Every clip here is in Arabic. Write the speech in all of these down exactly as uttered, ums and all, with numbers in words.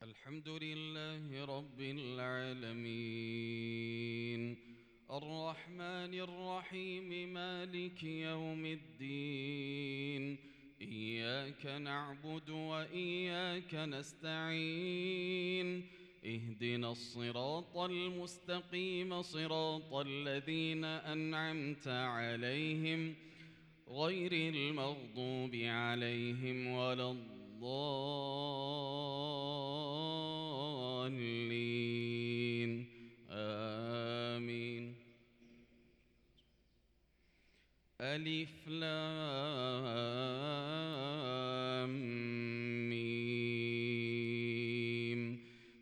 الحمد لله رب العالمين الرحمن الرحيم مالك يوم الدين إياك نعبد وإياك نستعين اهدنا الصراط المستقيم صراط الذين أنعمت عليهم غير المغضوب عليهم ولا الضالين آمين. ألف لام ميم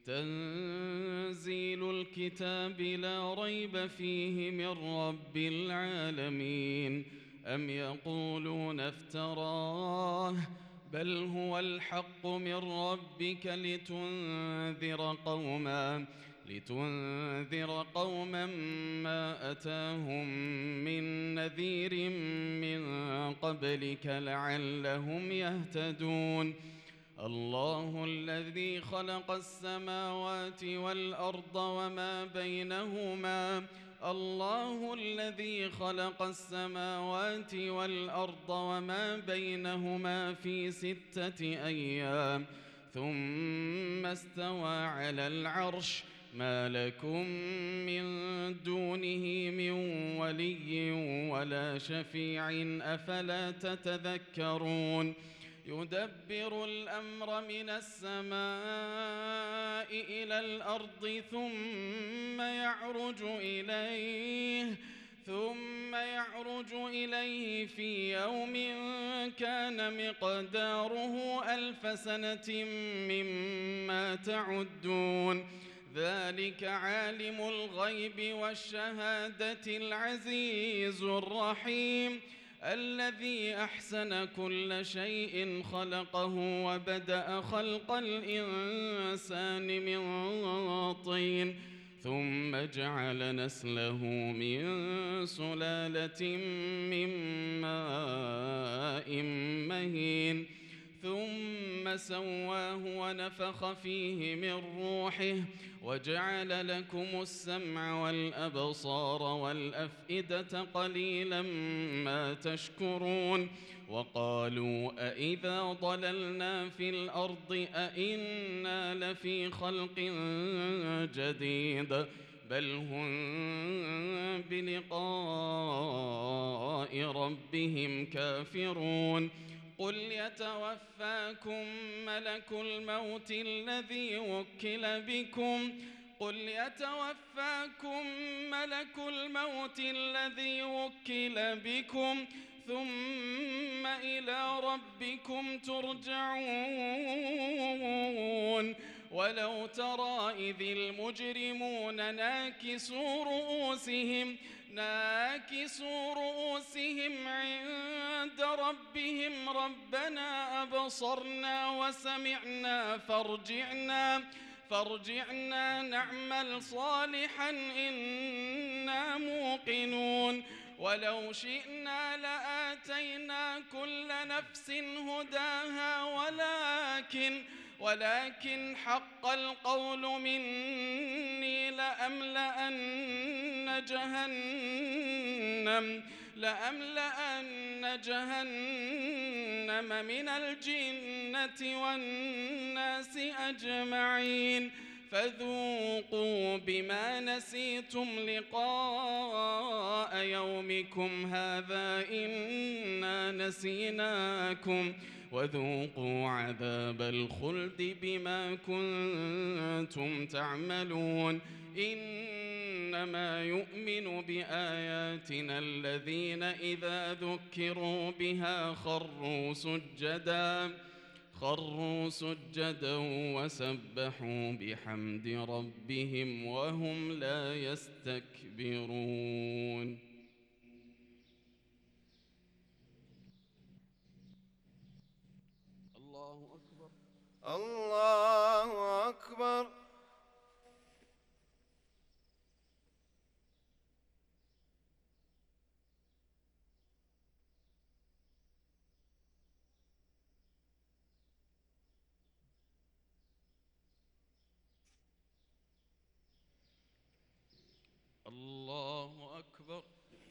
تنزيل الكتاب لا ريب فيه من رب العالمين. أم يقولون افتراه بل هو الحق من ربك لتنذر قوما لتنذر قوما ما أتاهم من نذير من قبلك لعلهم يهتدون. الله الذي خلق السماوات والأرض وما بينهما الله الذي خلق السماوات والأرض وما بينهما في ستة أيام ثم استوى على العرش ما لكم من دونه من ولي ولا شفيع أفلا تتذكرون. يدبر الأمر من السماء إلى الأرض ثم يعرج إليه ثم يعرج إليه في يوم كان مقداره ألف سنة مما تعدون. ذلك عالم الغيب والشهادة العزيز الرحيم الذي أحسن كل شيء خلقه وبدأ خلق الإنسان من طين ثم جعل نسله من سلالة من ماء مهين ثم سواه ونفخ فيه من روحه وجعل لكم السمع والأبصار والأفئدة قليلا ما تشكرون. وقالوا أإذا ضللنا في الأرض أإنا لفي خلق جديد بل هم بلقاء ربهم كافرون. قل يتوفاكم ملك الموت الذي وكل بكم قل يتوفاكم ملك الموت الذي وكل بكم ثم إلى ربكم ترجعون. ولو ترى إذ المجرمون ناكسوا رؤوسهم ناكسوا رؤوسهم عند ربهم ربنا أبصرنا وسمعنا فارجعنا فارجعنا نعمل صالحا إنا موقنون. ولو شئنا لآتينا كل نفس هداها ولكن ولكن حق القول مني لأملأن جهنم لأملأن جهنم من الجنة والناس أجمعين. فذوقوا بما نسيتم لقاء يومكم هذا إنا نسيناكم وذوقوا عذاب الخلد بما كنتم تعملون. إنما يؤمن بآياتنا الذين إذا ذكروا بها خروا سجدا خروا سجدا وسبحوا بحمد ربهم وهم لا يستكبرون. الله أكبر الله أكبر. أكبر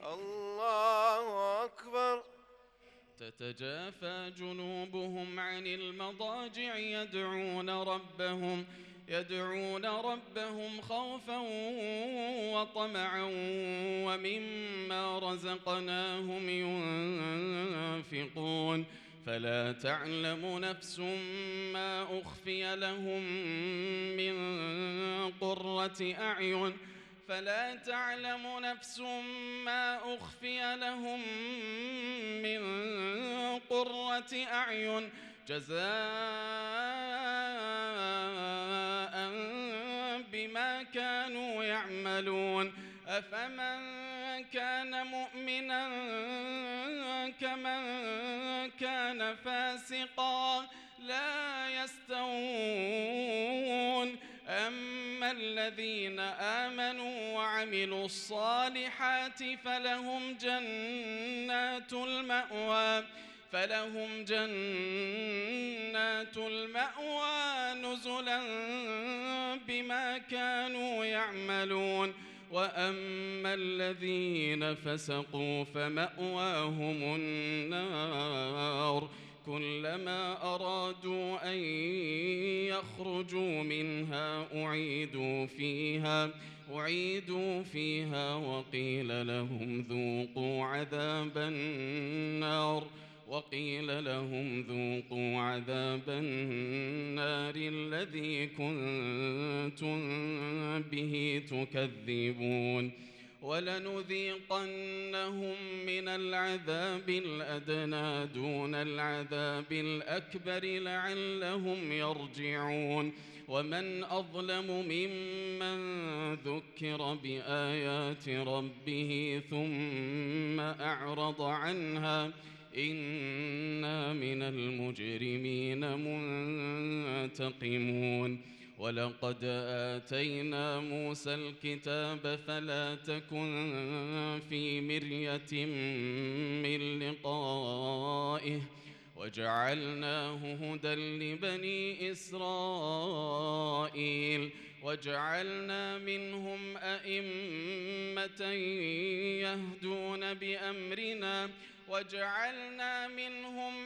الله أكبر. تتجافى جنوبهم عن المضاجع يدعون ربهم يدعون ربهم خوفا وطمعا ومما رزقناهم ينفقون فلا تعلم نفس ما أخفي لهم من قرة أعين فلا تعلم نفس ما أخفي لهم من قرة أعين جزاء بما كانوا يعملون أفمن كان مؤمنا كمن كان فاسقا لا يستوون أما الذين آمنوا وعملوا الصالحات فلهم جنات المأوى فلهم جنات المأوى نزلا بما كانوا يعملون وأما الذين فسقوا فمأواهم النار كلما أرادوا أن يخرجوا منها أعيدوا فيها أعيدوا فيها وقيل لهم ذوقوا عذاب النار وقيل لهم ذوقوا عذاب النار الذي كنتم به تكذبون ولنذيقنهم من العذاب الأدنى دون العذاب الأكبر لعلهم يرجعون ومن أظلم ممن ذكر بآيات ربه ثم أعرض عنها إنا من المجرمين منتقمون ولقد آتينا موسى الكتاب فلا تكن في مرية من لقائه وجعلناه هدى لبني إسرائيل وجعلنا منهم أئمة يهدون بأمرنا وجعلنا منهم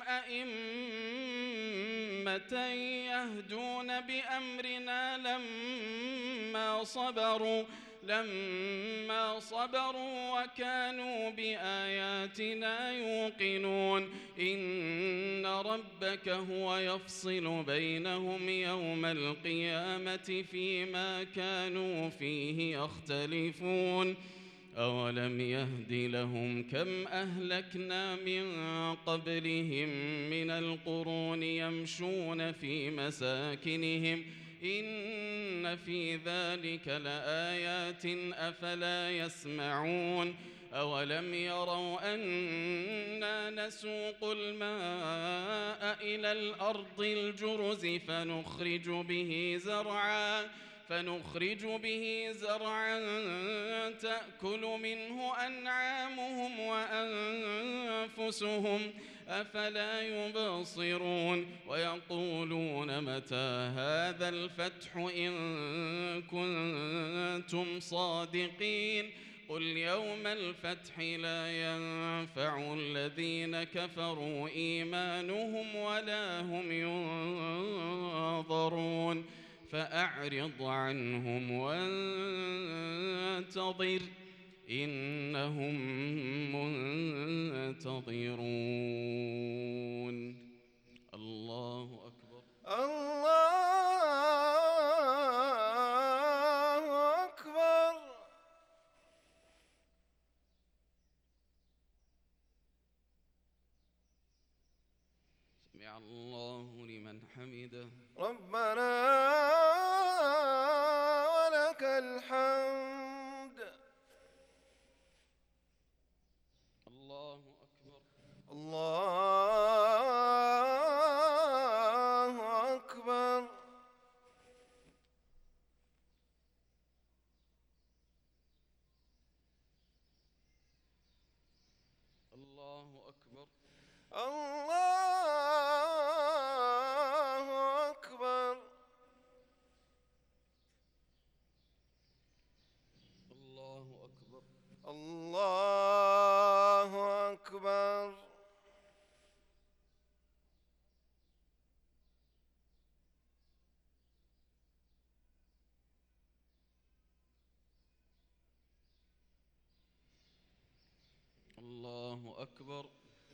أئمة يهدون بأمرنا لما صبروا لما صبروا وكانوا بآياتنا يوقنون إن ربك هو يفصل بينهم يوم القيامة فيما كانوا فيه يختلفون أولم يهد لهم كم أهلكنا من قبلهم من القرون يمشون في مساكنهم إن في ذلك لآيات أفلا يسمعون أولم يروا أنا نسوق الماء إلى الأرض الجرز فنخرج به زرعا فنخرج به زرعا تأكل منه أنعامهم وأنفسهم أفلا يبصرون ويقولون متى هذا الفتح إن كنتم صادقين قل يوم الفتح لا ينفع الذين كفروا إيمانهم ولا هم ينظرون فأعرض عنهم وانتظر إنهم منتظرون الله أكبر الله أكبر. سمع الله لمن حمده ربنا ولك الحمد. الله أكبر الله أكبر. الله أكبر الله أكبر. الله أكبر.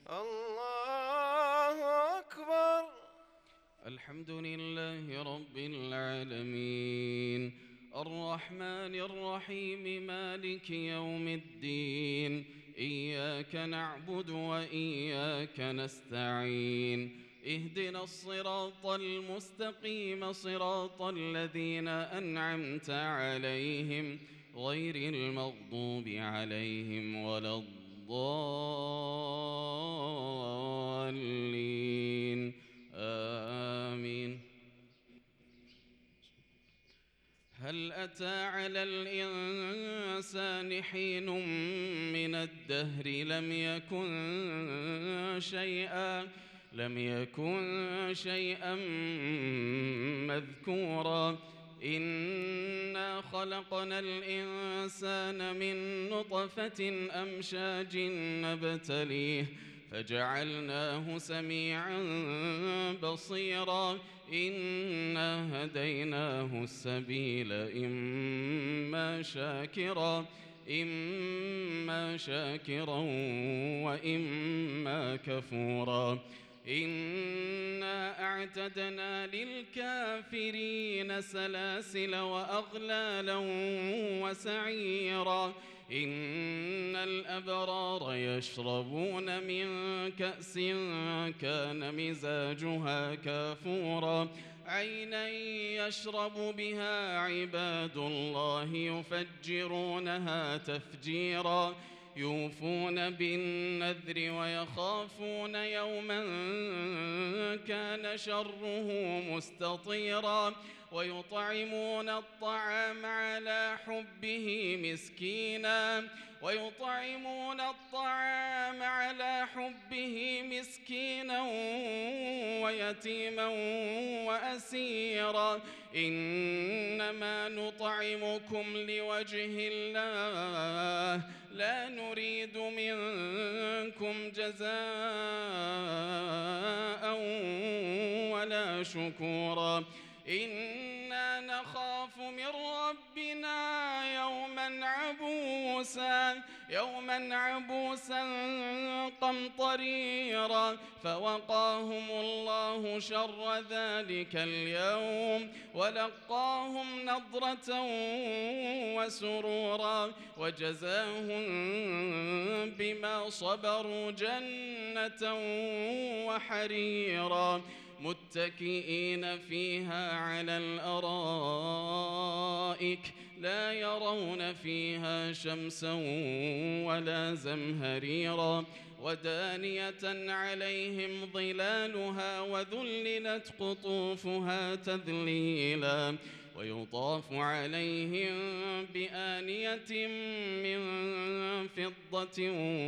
الله أكبر. الحمد لله رب العالمين الرحمن الرحيم مالك يوم الدين إياك نعبد وإياك نستعين اهدنا الصراط المستقيم صراط الذين أنعمت عليهم غير المغضوب عليهم ولا الضالين آمين. هل أتى على الإنسان حين من الدهر لم يكن شيئا لم يكن شيئا مذكورا إنا خلقنا الإنسان من نطفة أمشاج نبتليه فجعلناه سميعا بصيرا إنا هديناه السبيل إما شاكرا إما شاكرا وإما كفورا إنا أعتدنا للكافرين سلاسل وأغلالا وسعيرا إن الأبرار يشربون من كأس كان مزاجها كافورا عينا يشرب بها عباد الله يفجرونها تفجيرا يوفون بالنذر ويخافون يوما كان شره مستطيرا ويطعمون الطعام على حبه مسكينا ويطعمون الطعام على حبه مسكينا ويتيما وأسيرا إنما نطعمكم لوجه الله لا نريد منكم جزاء ولا شكورا إنا نخاف من ربنا يوما عبوسا يوما عبوسا قمطريرا فوقاهم الله شر ذلك اليوم ولقاهم نضرة وسرورا وجزاهم بما صبروا جنة وحريرا متكئين فيها على الأرائك لا يرون فيها شمسا ولا زمهريرا ودانية عليهم ظلالها وذللت قطوفها تذليلا ويطاف عليهم بآنية من فضة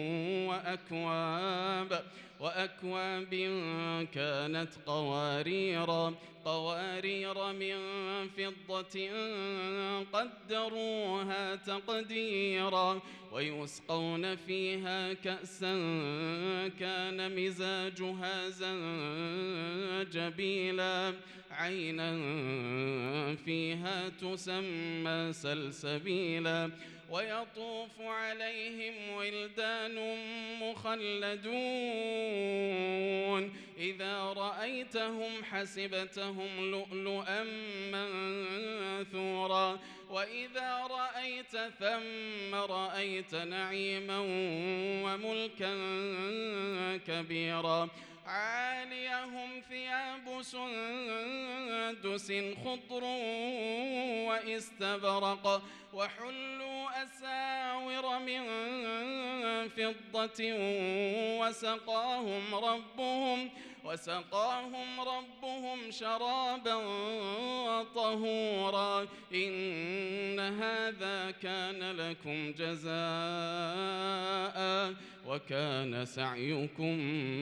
وأكواب وأكواب كانت قواريرا قوارير من فضة قدروها تقديرا ويسقون فيها كأسا كان مزاجها زنجبيلا عينا فيها تسمى سلسبيلا ويطوف عليهم ولدان مخلدون إذا رأيتهم حسبتهم لؤلؤا منثورا وإذا رأيت ثم رأيت نعيما وملكا كبيرا عاليهم ثياب سندس خضر واستبرق وحلوا أساور من فضة وسقاهم ربهم وسقاهم ربهم شرابا طهورا إن هذا كان لكم جزاء وكان سعيكم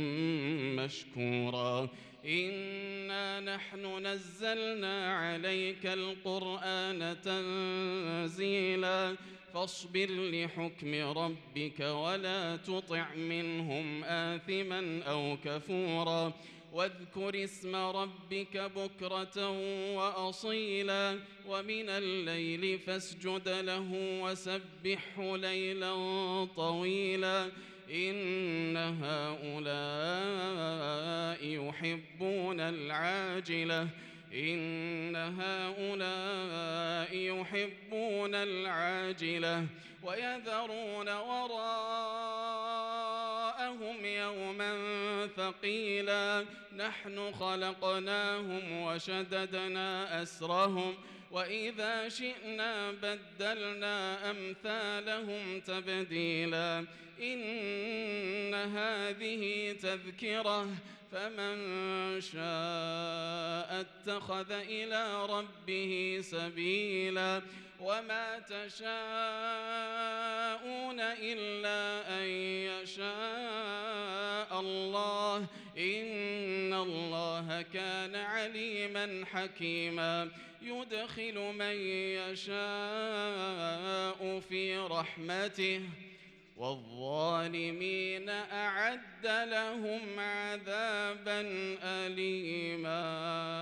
مشكورا إنا نحن نزلنا عليك القرآن تنزيلا فاصبر لحكم ربك ولا تطع منهم آثما أو كفورا واذكر اسم ربك بكرة وأصيلا ومن الليل فاسجد له وسبحه ليلا طويلا إن هؤلاء يحبون العاجلة إن هؤلاء يحبون العاجلة ويذرون وراءهم يوما ثقيلا نحن خلقناهم وشددنا أسرهم وإذا شئنا بدلنا أمثالهم تبديلا إن هذه تذكرة فمن شاء اتخذ إلى ربه سبيلا وما تشاءون إلا أن يشاء الله إن الله كان عليما حكيما يدخل من يشاء في رحمته والظالمين أعد لهم عذابا أليما.